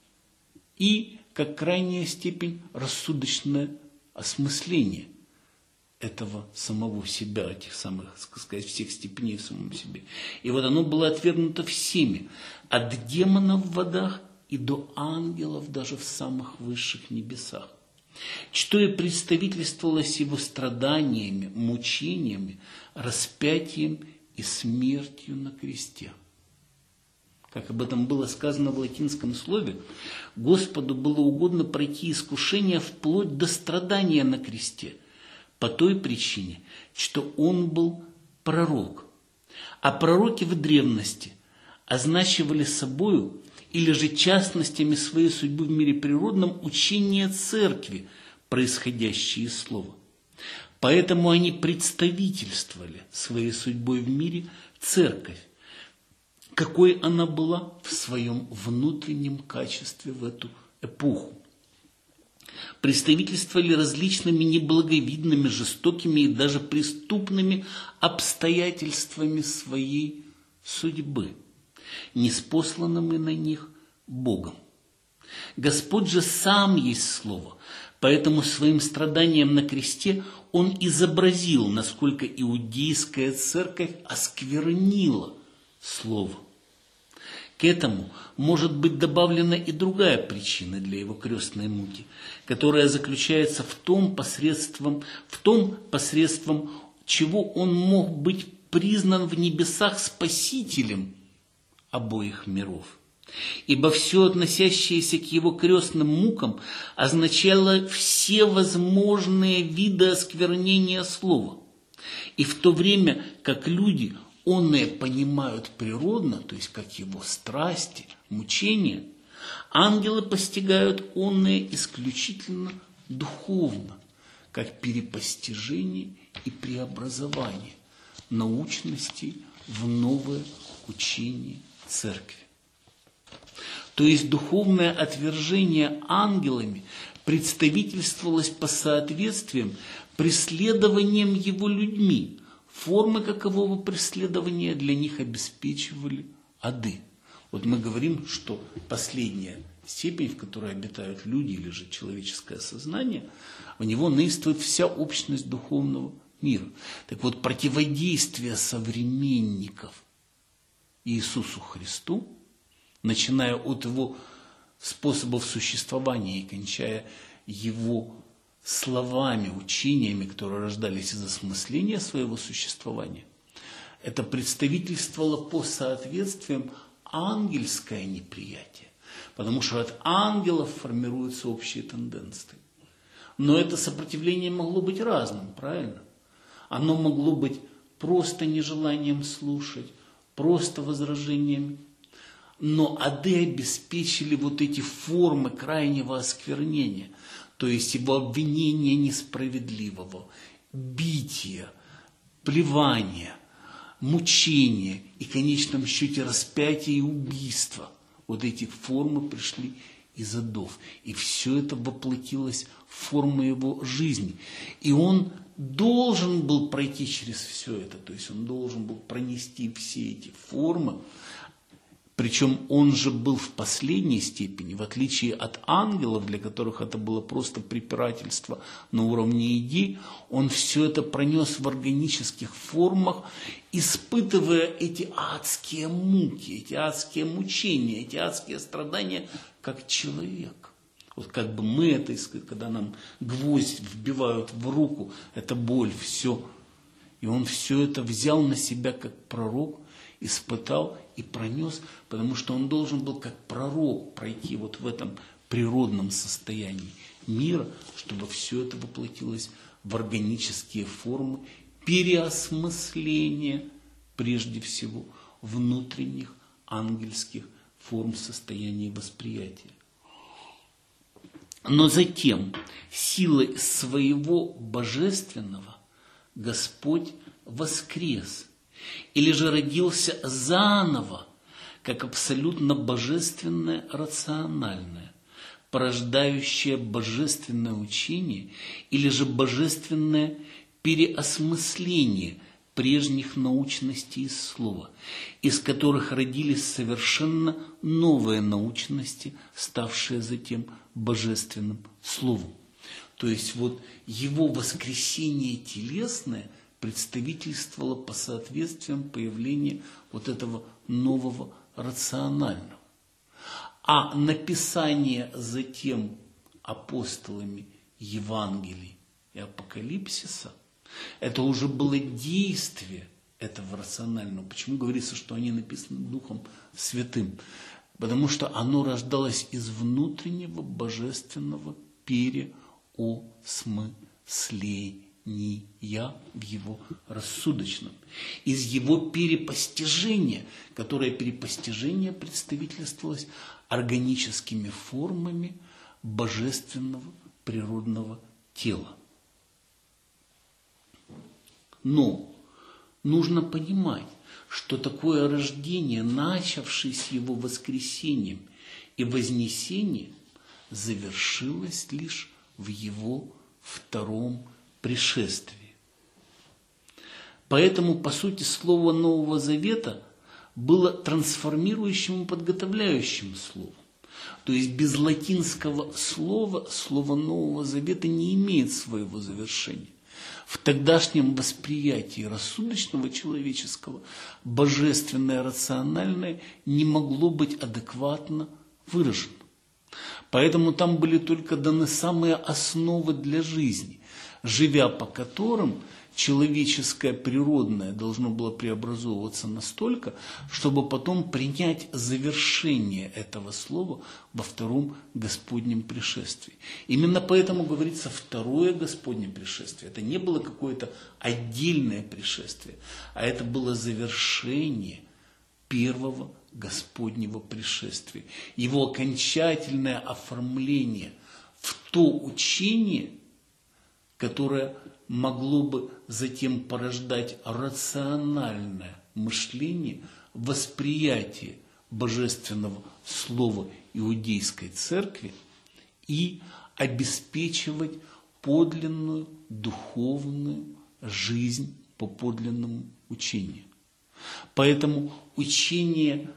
и, как крайняя степень, рассудочное осмысление этого самого себя, этих самых, так сказать, всех степеней в самом себе. И вот оно было отвергнуто всеми, от демонов в водах и до ангелов даже в самых высших небесах. Что и представительствовалось его страданиями, мучениями, распятием и смертью на кресте. Как об этом было сказано в латинском слове, Господу было угодно пройти искушение вплоть до страдания на кресте, по той причине, что он был пророк. А пророки в древности означивали собою или же частностями своей судьбы в мире природном учение церкви, происходящее из слова. Поэтому они представительствовали своей судьбой в мире церковь, какой она была в своем внутреннем качестве в эту эпоху. Представительствовали различными неблаговидными, жестокими и даже преступными обстоятельствами своей судьбы, ниспосланными на них Богом. Господь же сам есть Слово, поэтому своим страданием на кресте Он изобразил, насколько иудейская церковь осквернила Слово. К этому может быть добавлена и другая причина для его крестной муки, которая заключается в том, посредством чего он мог быть признан в небесах спасителем обоих миров. Ибо все относящееся к его крестным мукам означало все возможные виды осквернения слова. И в то время как люди онные понимают природно, то есть как его страсти, мучения, ангелы постигают онные исключительно духовно, как перепостижение и преобразование научности в новое учение церкви. То есть духовное отвержение ангелами представительствовалось по соответствиям преследованием его людьми. Формы какового преследования для них обеспечивали ады. Вот мы говорим, что последняя степень, в которой обитают люди или же человеческое сознание, в него наистует вся общность духовного мира. Так вот, противодействие современников Иисусу Христу, начиная от его способов существования и кончая его словами, учениями, которые рождались из осмысления своего существования, это представительствовало по соответствиям ангельское неприятие, потому что от ангелов формируются общие тенденции. Но это сопротивление могло быть разным, правильно? Оно могло быть просто нежеланием слушать, просто возражениями. Но ады обеспечили вот эти формы крайнего осквернения, то есть его обвинения несправедливого, бития, плевания, мучения и, в конечном счете, распятия и убийства. Вот эти формы пришли из адов. И все это воплотилось в форму его жизни. И он должен был пройти через все это, то есть он должен был пронести все эти формы. Причем он же был в последней степени, в отличие от ангелов, для которых это было просто препирательство на уровне идей, он все это пронес в органических формах, испытывая эти адские муки, эти адские мучения, эти адские страдания, как человек. Вот как бы мы это, когда нам гвоздь вбивают в руку, это боль, все. И он все это взял на себя как пророк, испытал и пронес, потому что он должен был как пророк пройти вот в этом природном состоянии мира, чтобы все это воплотилось в органические формы переосмысления, прежде всего, внутренних ангельских форм состояния восприятия. Но затем силой своего божественного Господь воскрес, или же родился заново, как абсолютно божественное рациональное, порождающее божественное учение, или же божественное переосмысление прежних научностей из слова, из которых родились совершенно новые научности, ставшие затем божественным словом. То есть вот его воскресение телесное представительствовало по соответствиям появления вот этого нового рационального. А написание затем апостолами Евангелий и Апокалипсиса, это уже было действие этого рационального. Почему говорится, что они написаны Духом Святым? Потому что оно рождалось из внутреннего божественного переосмысления в его рассудочном, из его перепостижения, которое перепостижение представительствовалось органическими формами божественного природного тела. Но нужно понимать, что такое рождение, начавшееся его воскресением и вознесением, завершилось лишь в его втором пришествии. Поэтому, по сути, слово Нового Завета было трансформирующим и подготовляющим словом. То есть без латинского слова слово Нового Завета не имеет своего завершения. В тогдашнем восприятии рассудочного человеческого божественное рациональное не могло быть адекватно выражено. Поэтому там были только даны самые основы для жизни, живя по которым человеческое природное должно было преобразовываться настолько, чтобы потом принять завершение этого слова во втором Господнем пришествии. Именно поэтому говорится второе Господне пришествие. Это не было какое-то отдельное пришествие, а это было завершение первого Господнего пришествия. Его окончательное оформление в то учение, которое могло бы затем порождать рациональное мышление, восприятие божественного слова иудейской церкви и обеспечивать подлинную духовную жизнь по подлинному учению. Поэтому учение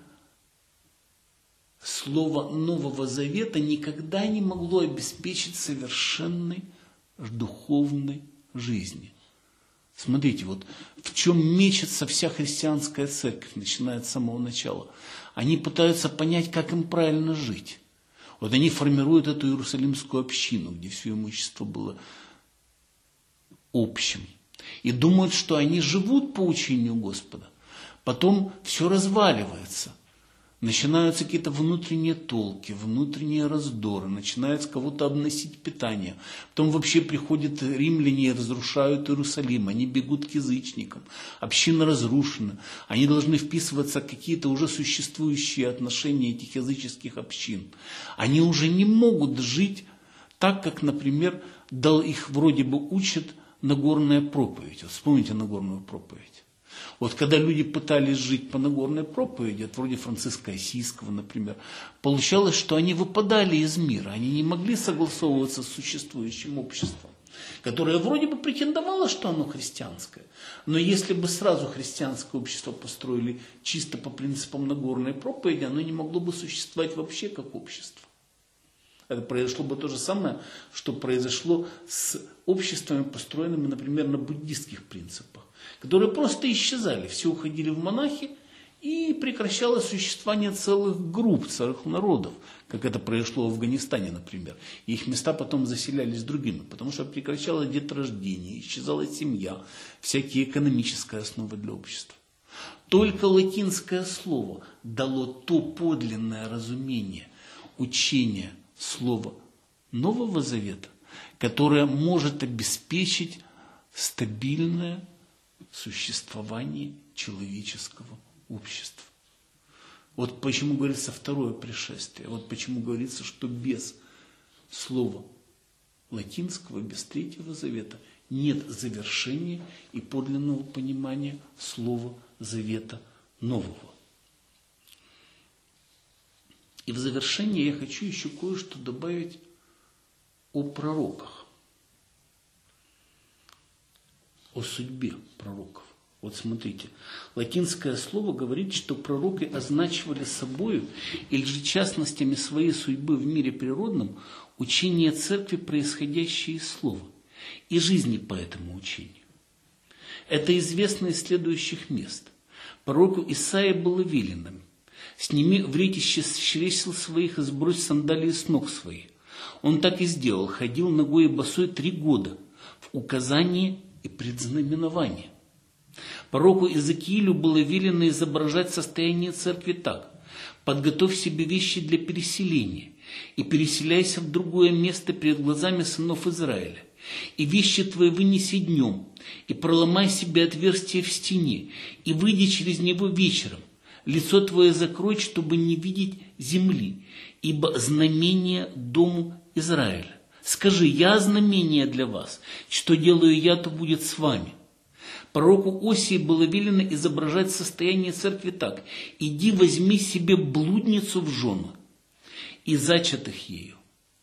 слова Нового Завета никогда не могло обеспечить совершенной духовной жизни. Смотрите, вот в чем мечется вся христианская церковь, начиная с самого начала. Они пытаются понять, как им правильно жить. Вот они формируют эту Иерусалимскую общину, где все имущество было общим. И думают, что они живут по учению Господа. Потом все разваливается. Начинаются какие-то внутренние толки, внутренние раздоры, начинают кого-то обносить питание. Потом вообще приходят римляне и разрушают Иерусалим, они бегут к язычникам, община разрушена, они должны вписываться в какие-то уже существующие отношения этих языческих общин. Они уже не могут жить так, как, например, их вроде бы учат Нагорная проповедь. Вот вспомните Нагорную проповедь. Вот когда люди пытались жить по Нагорной проповеди, вроде Франциска Осийского, например, получалось, что они выпадали из мира, они не могли согласовываться с существующим обществом, которое вроде бы претендовало, что оно христианское. Но если бы сразу христианское общество построили чисто по принципам Нагорной проповеди, оно не могло бы существовать вообще как общество. Это произошло бы то же самое, что произошло с обществами, построенными, например, на буддистских принципах, которые просто исчезали, все уходили в монахи, и прекращалось существование целых групп, целых народов, как это произошло в Афганистане, например. И их места потом заселялись другими, потому что прекращалось деторождение, исчезала семья, всякие экономические основы для общества. Только латинское слово дало то подлинное разумение учения слова Нового Завета, которое может обеспечить стабильное существование человеческого общества. Вот почему говорится второе пришествие. Вот почему говорится, что без слова латинского, без Третьего Завета нет завершения и подлинного понимания слова Завета Нового. И в завершение я хочу еще кое-что добавить о пророках, о судьбе пророков. Вот смотрите, латинское слово говорит, что пророки означивали собою или же частностями своей судьбы в мире природном учение церкви, происходящее из слова, и жизни по этому учению. Это известно из следующих мест. Пророку Исаии было велено: «Сними вретище с чресел своих и сбрось сандалии с ног своих». Он так и сделал, ходил нагой и босой 3 года в указании и предзнаменовании. Пророку Иезекиилю было велено изображать состояние церкви так: «Подготовь себе вещи для переселения, и переселяйся в другое место перед глазами сынов Израиля, и вещи твои вынеси днем, и проломай себе отверстие в стене, и выйди через него вечером. Лицо твое закрой, чтобы не видеть земли, ибо знамение дому Израиля. Скажи: я знамение для вас, что делаю я, то будет с вами». Пророку Осии было велено изображать состояние церкви так: «Иди, возьми себе блудницу в жены и зачатых ею».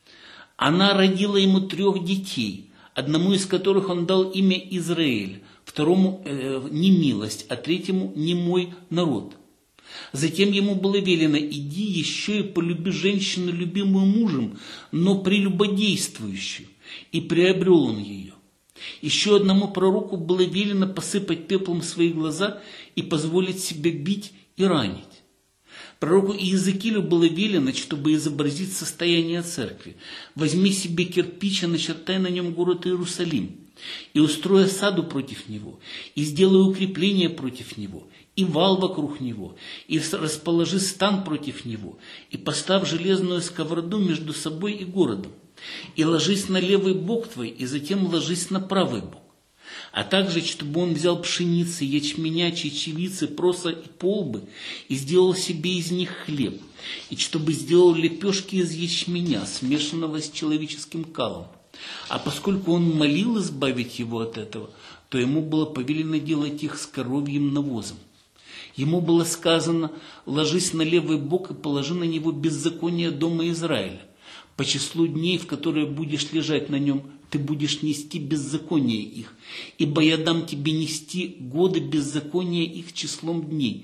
Она родила ему 3 детей, одному из которых он дал имя Израиль, второму немилость, а третьему немой народ. Затем ему было велено: иди еще и полюби женщину, любимую мужем, но прелюбодействующую, и приобрел он ее. Еще одному пророку было велено посыпать пеплом свои глаза и позволить себя бить и ранить. Пророку Иезекиилю было велено, чтобы изобразить состояние церкви: возьми себе кирпич и начертай на нем город Иерусалим, и устрой осаду против него, и сделай укрепление против него, и вал вокруг него, и расположи стан против него, и поставь железную сковороду между собой и городом, и ложись на левый бок твой, и затем ложись на правый бок. А также, чтобы он взял пшеницы, ячменя, чечевицы, проса и полбы, и сделал себе из них хлеб, и чтобы сделал лепешки из ячменя, смешанного с человеческим калом. А поскольку он молил избавить его от этого, то ему было повелено делать их с коровьим навозом. Ему было сказано: ложись на левый бок и положи на него беззаконие дома Израиля. По числу дней, в которые будешь лежать на нем, ты будешь нести беззаконие их, ибо я дам тебе нести годы беззакония их числом дней.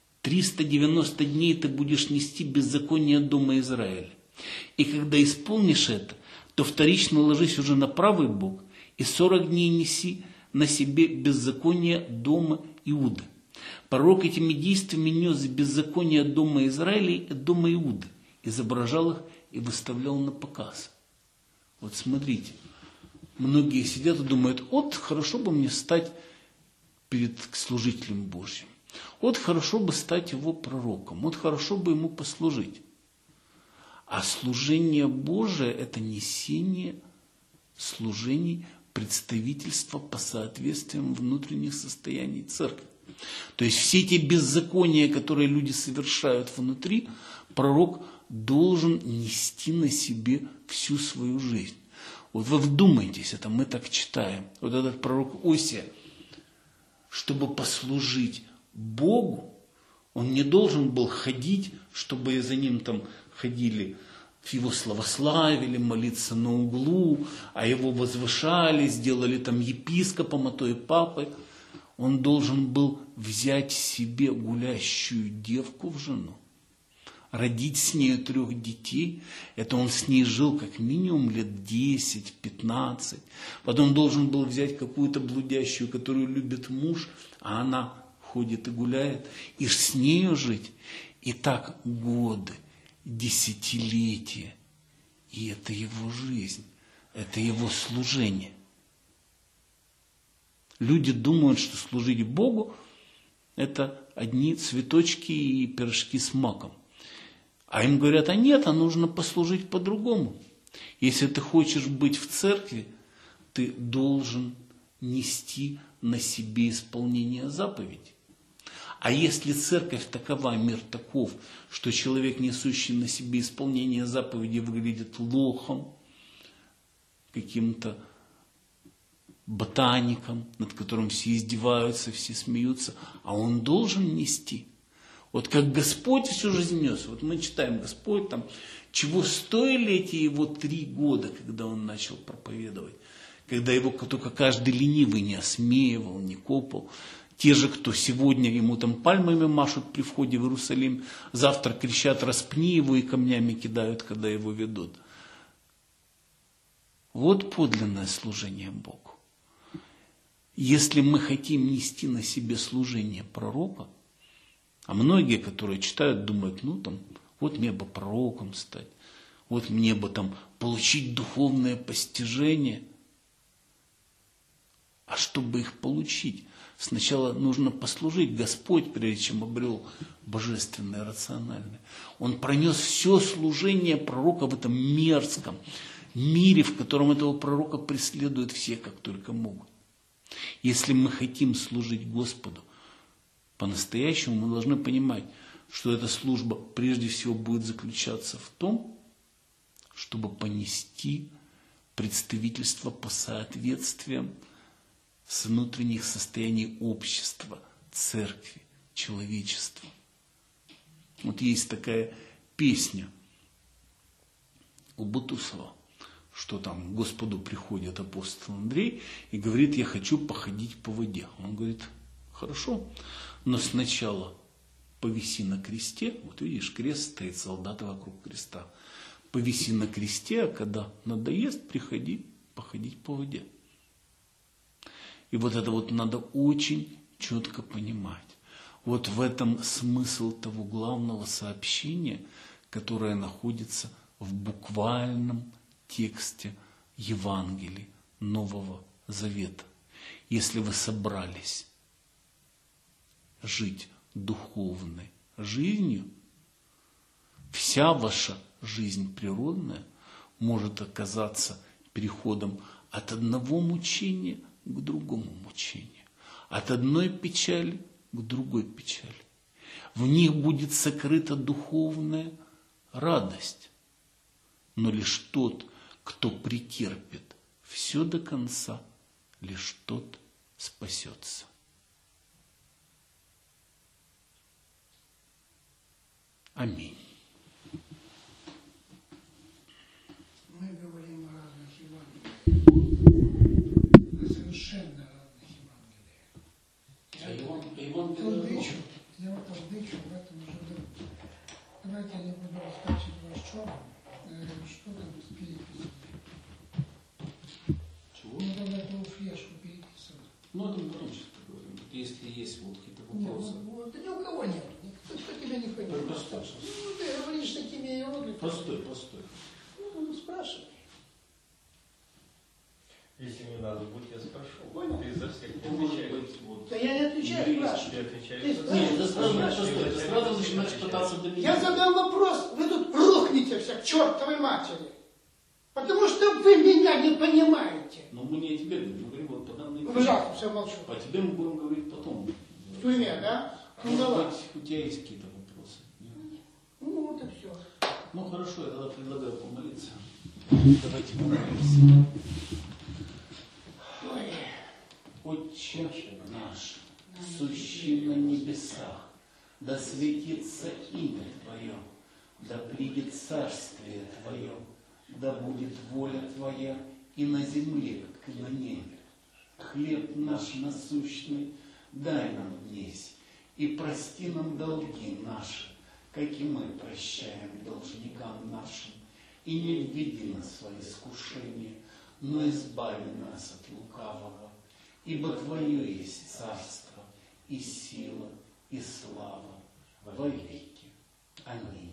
390 дней ты будешь нести беззаконие дома Израиля. И когда исполнишь это, то вторично ложись уже на правый бок, и 40 дней неси на себе беззаконие дома Иуды. Пророк этими действиями нес беззаконие дома Израиля и дома Иуды, изображал их и выставлял на показ. Вот смотрите, многие сидят и думают: вот хорошо бы мне стать перед служителем Божьим, вот хорошо бы стать его пророком, вот хорошо бы ему послужить. А служение Божие – это несение служений, представительства по соответствиям внутренних состояний церкви. То есть все те беззакония, которые люди совершают внутри, пророк должен нести на себе всю свою жизнь. Вот вы вдумайтесь, это мы так читаем. Вот этот пророк Осия, чтобы послужить Богу, он не должен был ходить, чтобы за ним там ходили, его славославили, молиться на углу, а его возвышали, сделали там епископом, а то и папой. Он должен был взять себе гулящую девку в жену, родить с нею 3 детей. Это он с ней жил как минимум лет 10-15. Потом должен был взять какую-то блудящую, которую любит муж, а она ходит и гуляет, и с нею жить. И так годы, десятилетия. И это его жизнь, это его служение. Люди думают, что служить Богу – это одни цветочки и пирожки с маком. А им говорят, а нет, а нужно послужить по-другому. Если ты хочешь быть в церкви, ты должен нести на себе исполнение заповедей. А если церковь такова, мир таков, что человек, несущий на себе исполнение заповедей, выглядит лохом, каким-то ботаником, над которым все издеваются, все смеются, а он должен нести. Вот как Господь всю жизнь нес. Вот мы читаем, Господь там, чего стоили эти его 3 года, когда он начал проповедовать, когда его только каждый ленивый не осмеивал, не копал. Те же, кто сегодня ему там пальмами машут при входе в Иерусалим, завтра кричат, распни его и камнями кидают, когда его ведут. Вот подлинное служение Богу. Если мы хотим нести на себе служение пророка, а многие, которые читают, думают, ну там, вот мне бы пророком стать, вот мне бы там получить духовное постижение. А чтобы их получить, сначала нужно послужить. Господь, прежде чем обрел божественное, рациональное, Он пронес все служение пророка в этом мерзком мире, в котором этого пророка преследуют все, как только могут. Если мы хотим служить Господу по-настоящему, мы должны понимать, что эта служба прежде всего будет заключаться в том, чтобы понести представительство по соответствиям с внутренних состояний общества, церкви, человечества. Вот есть такая песня у Бутусова, что там к Господу приходит апостол Андрей и говорит, я хочу походить по воде. Он говорит, хорошо, но сначала повиси на кресте, вот видишь, крест стоит, солдаты вокруг креста, повиси на кресте, а когда надоест, приходи походить по воде. И вот это вот надо очень четко понимать. Вот в этом смысл того главного сообщения, которое находится в буквальном тексте Евангелия Нового Завета. Если вы собрались жить духовной жизнью, вся ваша жизнь природная может оказаться переходом от одного мучения к другому мучению, от одной печали к другой печали. В них будет сокрыта духовная радость. Но лишь тот, кто претерпит все до конца, лишь тот спасется. Аминь. Мы говорим о разных Евангелиях, о совершенно разных Евангелиях. Я вот толдычу в этом уже давно. Давайте я не буду раскачивать ваш черный. Что там с переписью? Чего? Ну, тогда эту флешку переписывать. Ну, это мы потом сейчас поговорим. Если есть вот какие-то вопросы. Нет, ни у кого нет. Никто тебя не ходит. Простой. Ну, ты говоришь такими иероглифами. Простой. Ну, спрашивай. Если мне надо будет, я спрошу. Понял? Ты за всех не отвечаешь. Да я не отвечаю, спрашиваю. Ты отвечаешь. Нет, это сразу начинаешь пытаться доверять. Я задам вопрос, вы тут рухнете все к чертовой матери. Потому что вы меня не понимаете. Но мы не о тебе говорим, мы говорим вот по данной Вы жалко, все молчу. По тебе мы будем говорить потом. В тюрьме, да? Ну, Может давай. быть, у тебя есть какие-то вопросы? Нет? Ну, вот и все. Ну хорошо, я тогда предлагаю помолиться. Давайте помолимся. Ой. Отче наш, сущий на небесах, да светится имя Твое, да придет царствие Твое, да будет воля Твоя и на земле, как и на небе. Хлеб наш насущный дай нам днесь, и прости нам долги наши, как и мы прощаем должникам нашим. И не введи нас во искушение, но избави нас от лукавого. Ибо Твое есть царство, и сила, и слава во веки. Аминь.